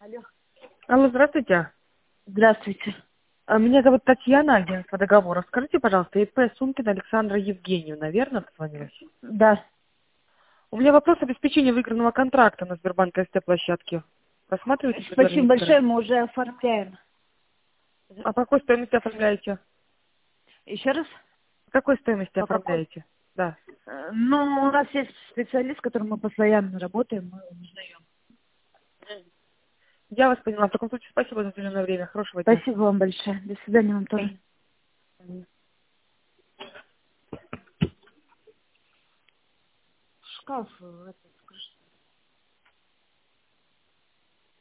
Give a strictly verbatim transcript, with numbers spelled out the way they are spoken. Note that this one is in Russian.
Алло. Алло, здравствуйте. Здравствуйте. А, Меня зовут Татьяна, агентство договора. Скажите, пожалуйста, ИП Сумкина Александра Евгеньевна, верно позвонилась? Да. У меня вопрос обеспечения выигранного контракта на Сбербанк СТ площадке. Рассматриваете Спасибо предложение большое, Виктора? мы уже оформляем. А по какой стоимости оформляете? Еще раз? По какой стоимости По какой? оформляете? Да. Э, Ну, у нас есть специалист, с которым мы постоянно работаем, мы его узнаем. Я вас поняла. В таком случае спасибо за уделенное время. Хорошего дня. Спасибо вам большое. До свидания вам тоже. Шкаф. э, это,